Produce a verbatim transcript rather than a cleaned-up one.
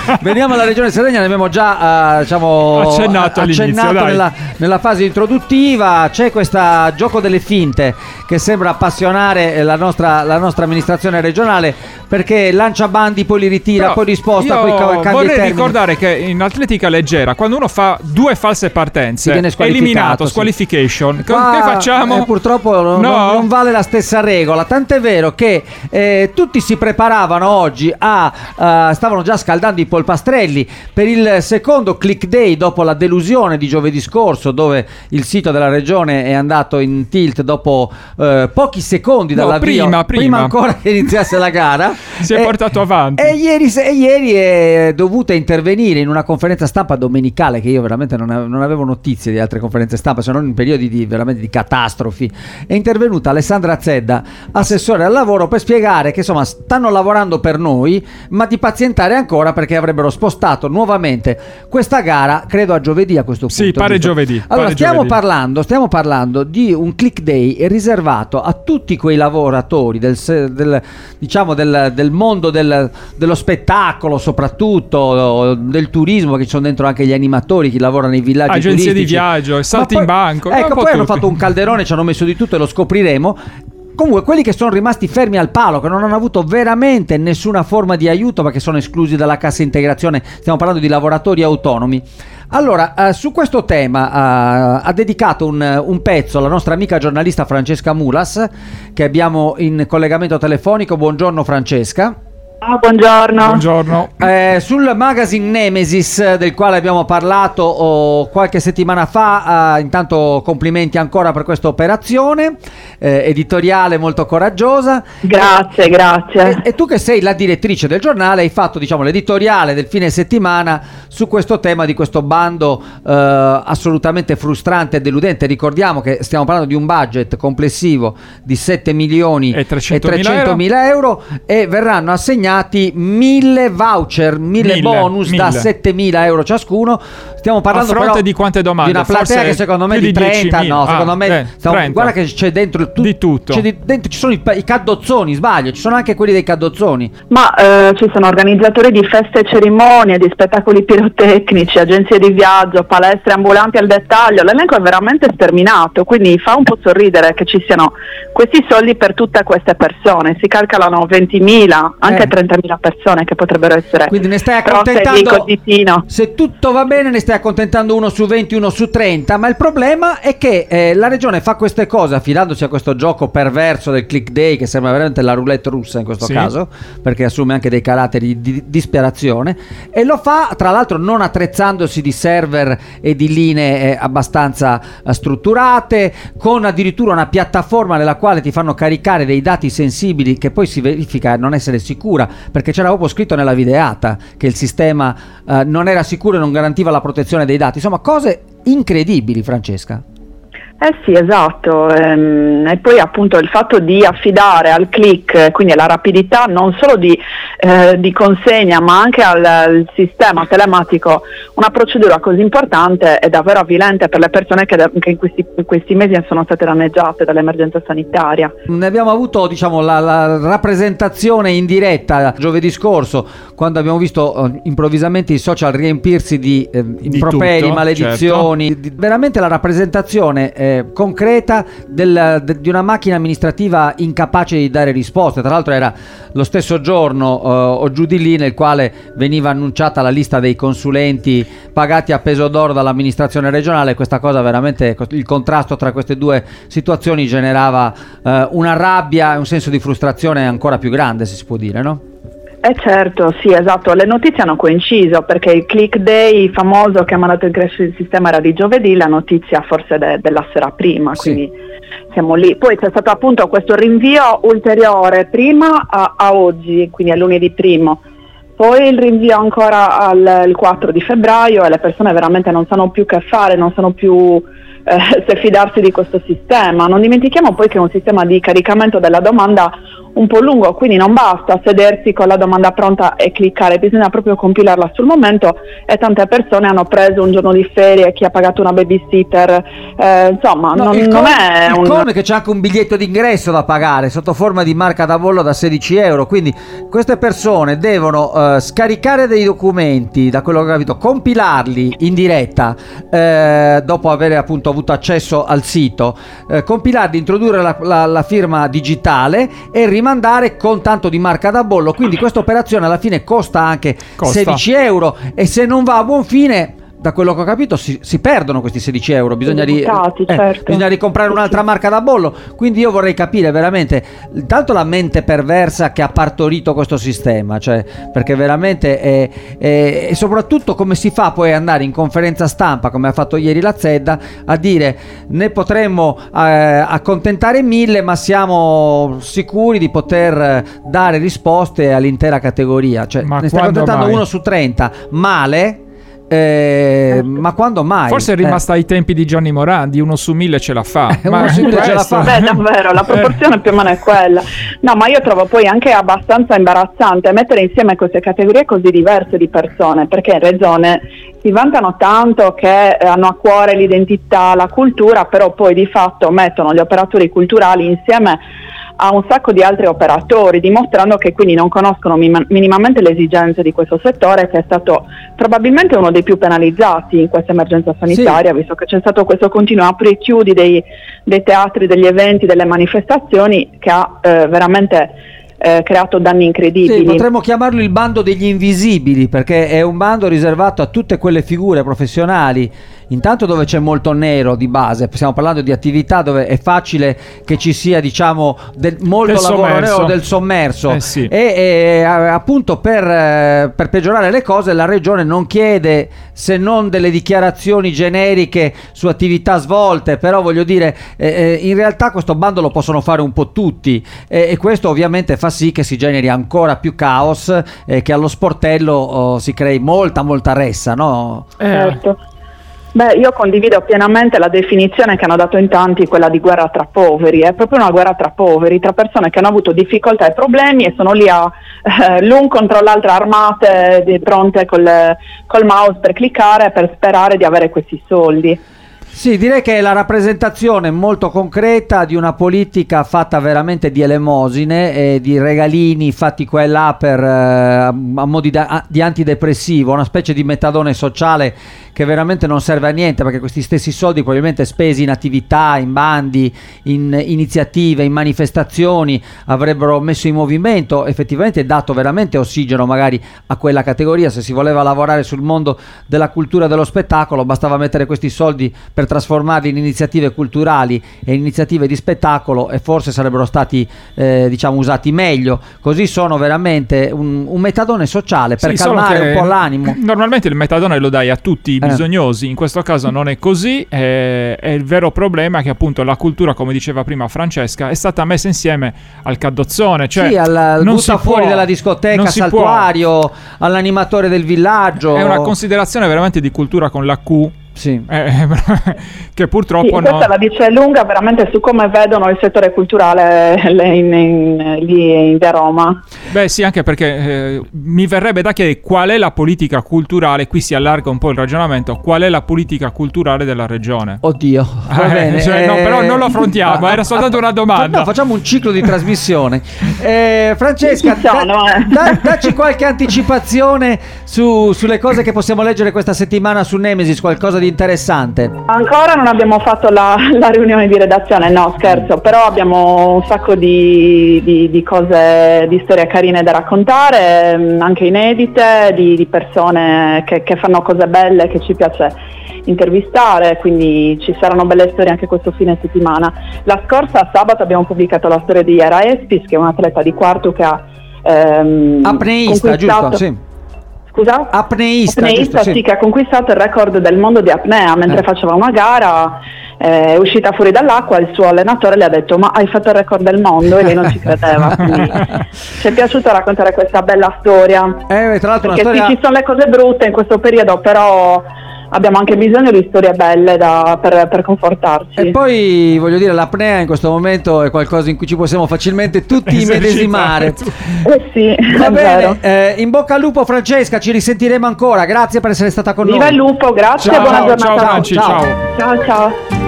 Veniamo alla Regione Sardegna, ne abbiamo già uh, diciamo, accennato, accennato nella, nella fase introduttiva. C'è questo gioco delle finte che sembra appassionare la nostra, la nostra amministrazione regionale, perché lancia bandi, poi li ritira, Però poi risposta, io poi cambia vorrei termini. ricordare che in atletica leggera, quando uno fa due false partenze, viene eliminato, sì. squalification, Qua, che facciamo? Eh, purtroppo no. non, non vale la stessa regola, tant'è vero che eh, tutti si preparavano oggi a uh, stavano già scaldando i polpastrelli per il secondo click day dopo la delusione di giovedì scorso, dove il sito della regione è andato in tilt dopo uh, pochi secondi dall'avvio, no, prima, prima. prima ancora che iniziasse la gara. Si è e, portato avanti e ieri, e ieri è dovuta intervenire in una conferenza stampa domenicale, che io veramente non avevo, non avevo notizie di altre conferenze stampa, se non in periodi di, veramente di catastrofi. È intervenuta Alessandra Zedda, assessore al lavoro, per spiegare che insomma stanno lavorando per noi, ma di pazientare ancora, perché avrebbero spostato nuovamente questa gara, credo a giovedì a questo punto. Sì, pare giusto? giovedì. Allora pare stiamo giovedì. parlando stiamo parlando di un click day riservato a tutti quei lavoratori del, del diciamo del, del mondo del, dello spettacolo, soprattutto del turismo, che ci sono dentro anche gli animatori, chi lavora nei villaggi agenzie turistici. di viaggio, salti poi, in banco. Ecco, poi hanno fatto un calderone, ci hanno messo di tutto e lo scopriremo. Comunque quelli che sono rimasti fermi al palo, che non hanno avuto veramente nessuna forma di aiuto perché sono esclusi dalla cassa integrazione, stiamo parlando di lavoratori autonomi. Allora, uh, su questo tema uh, ha dedicato un, un pezzo la nostra amica giornalista Francesca Mulas, che abbiamo in collegamento telefonico. Buongiorno Francesca. Oh, buongiorno. Buongiorno. Eh, sul magazine Nemesis, del quale abbiamo parlato oh, qualche settimana fa, eh, intanto complimenti ancora per questa operazione eh, editoriale molto coraggiosa. Grazie, grazie. E, e tu, che sei la direttrice del giornale, hai fatto diciamo l'editoriale del fine settimana su questo tema di questo bando eh, assolutamente frustrante e deludente. Ricordiamo che stiamo parlando di un budget complessivo di sette milioni e trecentomila euro e verranno assegnati mille voucher, mille, mille bonus mille. da settemila euro ciascuno. Stiamo parlando a fronte però di quante domande? Di una platea Forse che secondo me più di trenta, diecimila. no, secondo ah, me eh, stiamo, trenta. guarda che c'è dentro tu, di tutto. C'è di, dentro ci sono i, i caddozzoni, sbaglio, ci sono anche quelli dei caddozzoni. Ma eh, ci sono organizzatori di feste e cerimonie, di spettacoli pirotecnici, agenzie di viaggio, palestre ambulanti al dettaglio. L'elenco è veramente sterminato, quindi fa un po' sorridere che ci siano questi soldi per tutte queste persone. Si calcolano ventimila, anche eh. trentamila persone che potrebbero essere. Quindi ne stai pronte di accontentando, cositino. se tutto va bene ne stai accontentando uno su venti, uno su trenta, ma il problema è che eh, la regione fa queste cose affidandosi a questo gioco perverso del click day, che sembra veramente la roulette russa in questo sì. caso, perché assume anche dei caratteri di, di disperazione, e lo fa tra l'altro non attrezzandosi di server e di linee eh, abbastanza eh, strutturate, con addirittura una piattaforma nella quale ti fanno caricare dei dati sensibili che poi si verifica non essere sicura, perché c'era proprio scritto nella videata che il sistema eh, non era sicuro e non garantiva la protezione dei dati. Insomma, cose incredibili, Francesca. Eh sì, esatto, ehm, e poi appunto il fatto di affidare al click, quindi alla rapidità non solo di, eh, di consegna, ma anche al, al sistema telematico, una procedura così importante è davvero avvilente per le persone che, che in, questi, in questi mesi sono state danneggiate dall'emergenza sanitaria. Ne abbiamo avuto diciamo la, la rappresentazione in diretta giovedì scorso, quando abbiamo visto uh, improvvisamente i social riempirsi di eh, improperi, tutto, maledizioni, certo. di, veramente la rappresentazione eh, concreta del, de, di una macchina amministrativa incapace di dare risposte. Tra l'altro era lo stesso giorno uh, o giù di lì nel quale veniva annunciata la lista dei consulenti pagati a peso d'oro dall'amministrazione regionale. Questa cosa veramente, il contrasto tra queste due situazioni generava uh, una rabbia e un senso di frustrazione ancora più grande, se si può dire, no? Eh certo, sì, esatto, le notizie hanno coinciso, perché il click day famoso che ha mandato il crash del sistema era di giovedì, la notizia forse de- della sera prima, sì. Quindi siamo lì. Poi c'è stato appunto questo rinvio ulteriore prima a, a oggi, quindi a lunedì primo, poi il rinvio ancora al il quattro di febbraio, e le persone veramente non sanno più che fare, non sanno più eh, se fidarsi di questo sistema. Non dimentichiamo poi che è un sistema di caricamento della domanda un po' lungo, quindi non basta sedersi con la domanda pronta e cliccare, bisogna proprio compilarla sul momento, e tante persone hanno preso un giorno di ferie, chi ha pagato una babysitter, eh, insomma no, non, il non con, è il un... con è che c'è anche un biglietto d'ingresso da pagare sotto forma di marca da bollo da sedici euro, quindi queste persone devono uh, scaricare dei documenti, da quello che ho capito, compilarli in diretta eh, dopo aver appunto avuto accesso al sito, eh, compilarli, introdurre la, la, la firma digitale e rimandare con tanto di marca da bollo, quindi questa operazione alla fine costa anche Costa. sedici euro, e se non va a buon fine, da quello che ho capito, si, si perdono questi sedici euro, bisogna, ri, Buttati, eh, certo. bisogna ricomprare un'altra marca da bollo, quindi io vorrei capire veramente intanto la mente perversa che ha partorito questo sistema, cioè perché veramente è, è, e soprattutto come si fa poi ad andare in conferenza stampa, come ha fatto ieri la Zedda, a dire ne potremmo eh, accontentare mille, ma siamo sicuri di poter dare risposte all'intera categoria, cioè Ma ne sta quando accontentando mai? uno su trenta, male. Eh, ma quando mai? Forse è rimasta eh. ai tempi di Gianni Morandi, uno su mille ce la fa. Eh, ma uno su mille ce la questo- fa. Beh, davvero, la proporzione più o meno è quella. No, ma io trovo poi anche abbastanza imbarazzante mettere insieme queste categorie così diverse di persone, perché in Regione si vantano tanto che eh, hanno a cuore l'identità, la cultura, però poi di fatto mettono gli operatori culturali insieme a un sacco di altri operatori, dimostrando che quindi non conoscono mim- minimamente le esigenze di questo settore, che è stato probabilmente uno dei più penalizzati in questa emergenza sanitaria, sì. Visto che c'è stato questo continuo apri e chiudi dei, dei teatri, degli eventi, delle manifestazioni, che ha eh, veramente eh, creato danni incredibili. Sì, potremmo chiamarlo il bando degli invisibili, perché è un bando riservato a tutte quelle figure professionali, intanto dove c'è molto nero di base, stiamo parlando di attività dove è facile che ci sia, diciamo, del, molto Del lavoro sommerso. nero, del sommerso, Eh sì. e, e appunto per, eh, per peggiorare le cose la Regione non chiede se non delle dichiarazioni generiche su attività svolte, però voglio dire eh, eh, in realtà questo bando lo possono fare un po' tutti, eh, e questo ovviamente fa sì che si generi ancora più caos, e eh, che allo sportello oh, si crei molta molta ressa, no? Eh, Certo. Beh, io condivido pienamente la definizione che hanno dato in tanti, quella di guerra tra poveri. È proprio una guerra tra poveri, tra persone che hanno avuto difficoltà e problemi e sono lì a eh, l'un contro l'altra armate, di, pronte col, col mouse per cliccare, per sperare di avere questi soldi. Sì, direi che è la rappresentazione molto concreta di una politica fatta veramente di elemosine e di regalini fatti qua e là per, eh, a mo' di, da, di antidepressivo, una specie di metadone sociale che veramente non serve a niente, perché questi stessi soldi probabilmente spesi in attività, in bandi, in iniziative, in manifestazioni avrebbero messo in movimento, effettivamente dato veramente ossigeno magari a quella categoria. Se si voleva lavorare sul mondo della cultura e dello spettacolo bastava mettere questi soldi per trasformarli in iniziative culturali e in iniziative di spettacolo, e forse sarebbero stati eh, diciamo usati meglio. Così sono veramente un, un metadone sociale per sì, solo calmare che un po' l'animo. Normalmente il metadone lo dai a tutti i Eh. bisognosi, in questo caso non è così, e, e il vero problema è che appunto la cultura, come diceva prima Francesca, è stata messa insieme al caddozzone, cioè Sì, al, al non butta si può- fuori dalla discoteca, non si può. saltuario, all'animatore del villaggio. È una considerazione veramente di cultura con la Q, Sì. eh, che Sì, purtroppo no. questa la dice lunga veramente su come vedono il settore culturale in, in, lì in via Roma. Beh sì, anche perché eh, mi verrebbe da chiedere qual è la politica culturale, qui si allarga un po' il ragionamento, qual è la politica culturale della regione? Oddio, va Eh, bene. cioè, no, eh, però non lo affrontiamo, era soltanto una domanda. No, facciamo un ciclo di trasmissione. Eh, Francesca, Ci sono, da- eh. da- dacci qualche anticipazione su, sulle cose che possiamo leggere questa settimana su Nemesis, qualcosa di interessante. Ancora non abbiamo fatto la, la riunione di redazione, no scherzo, però abbiamo un sacco di, di, di cose, di storie carine da raccontare, mh, anche inedite, di, di persone che, che fanno cose belle, che ci piace intervistare, quindi ci saranno belle storie anche questo fine settimana. La scorsa sabato abbiamo pubblicato la storia di Iara Espis, che è un atleta di quarto che ha ehm, Apneista, conquistato- giusto? Sì. Scusa? Apneista, Apneista, giusto? sì, che ha conquistato il record del mondo di apnea mentre Eh. faceva una gara, eh, è uscita fuori dall'acqua, il suo allenatore le ha detto ma hai fatto il record del mondo, e lei non ci credeva, quindi ci è piaciuto raccontare questa bella storia, Eh, tra l'altro una perché storia... sì, ci sono le cose brutte in questo periodo, però abbiamo anche bisogno di storie belle da, per, per confortarci. E poi voglio dire, l'apnea in questo momento è qualcosa in cui ci possiamo facilmente tutti immedesimare. Eh sì, va è bene, vero. eh, in bocca al lupo Francesca, ci risentiremo ancora, grazie per essere stata con Viva noi. il lupo, grazie, Ciao, buona ciao, giornata. Franci, ciao. Ciao ciao.